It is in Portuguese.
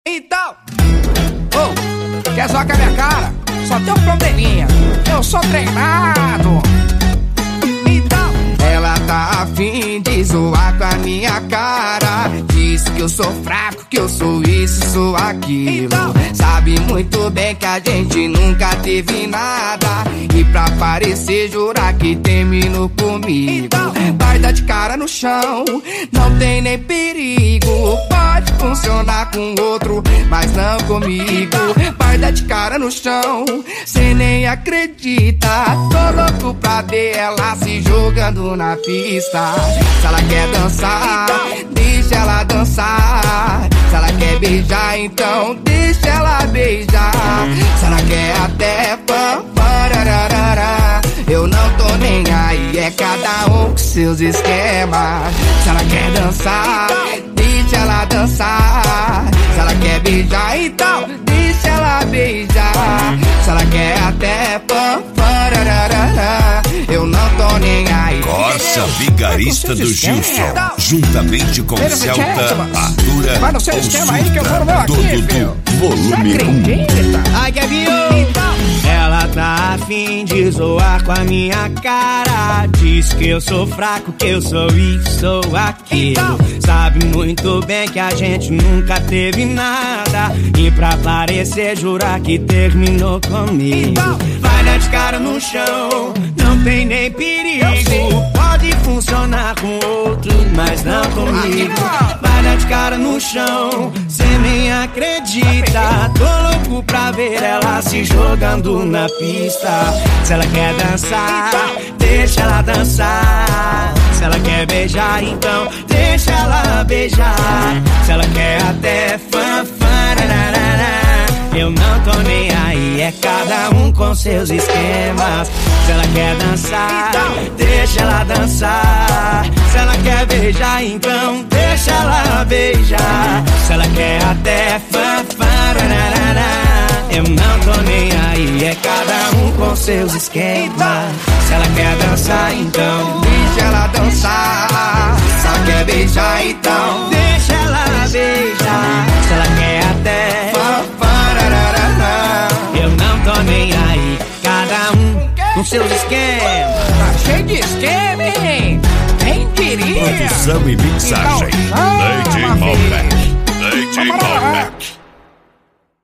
Então, quer zoar com a minha cara? Só tem um probleminha, eu sou treinado. Então, ela tá afim de zoar com a minha cara. Diz que eu sou fraco, que eu sou isso, sou aquilo. Então, sabe muito bem que a gente nunca teve nada. E pra parecer jurar que terminou comigo. Então, vai dar de cara no chão, não tem nem perigo. Pode funcionar com outro, mas não comigo. Vai dar de cara no chão, cê nem acredita. Tô louco pra ver ela se jogando na pista. Se ela quer dançar, deixa ela dançar. Se ela quer beijar, então deixa ela beijar. Se ela quer até pamparararara, eu não tô nem aí, é cada um com seus esquemas. Se ela quer dançar, deixa ela dançar. Se ela quer beijar, então deixa ela beijar. Se ela quer até pamparararara, eu não tô nem aí. Corsa Vigarista do Gilson, juntamente com Celta, Atura, vai no seu esquema aí que eu vou no meu aqui, filho. Volume 1. Ai, Gavinho, ela tá afim de zoar com a minha cara. Diz que eu sou fraco, que eu sou isso, sou aquilo. Sabe muito bem que a gente nunca teve nada. E pra parecer jurar que terminou comigo. Vai dar de cara no chão, não tem nem perigo. Pode funcionar com outro, mas não comigo. Vai dar de cara no chão, cê nem acredita. Tô louco pra ver ela se jogando na pista. Se ela quer dançar, deixa ela dançar. Se ela quer beijar, então deixa ela beijar. Se ela quer até fanfarararara, eu não tô nem aí, é cada um com seus esquemas. Se ela quer dançar, deixa ela dançar. Se ela quer beijar, então deixa ela beijar. Se ela quer até fanfarararara, eu não tô nem aí, é cada um com seus esquemas. Se ela quer dançar, então deixa ela dançar. Se ela quer beijar, então deixa ela beijar. Se ela quer até pamparararara, eu não tô nem aí, cada um com seus esquemas. tá cheio de esquema, hein? Quem diria? Produção e mixagem, Então, chama, Lady filho. Malbec.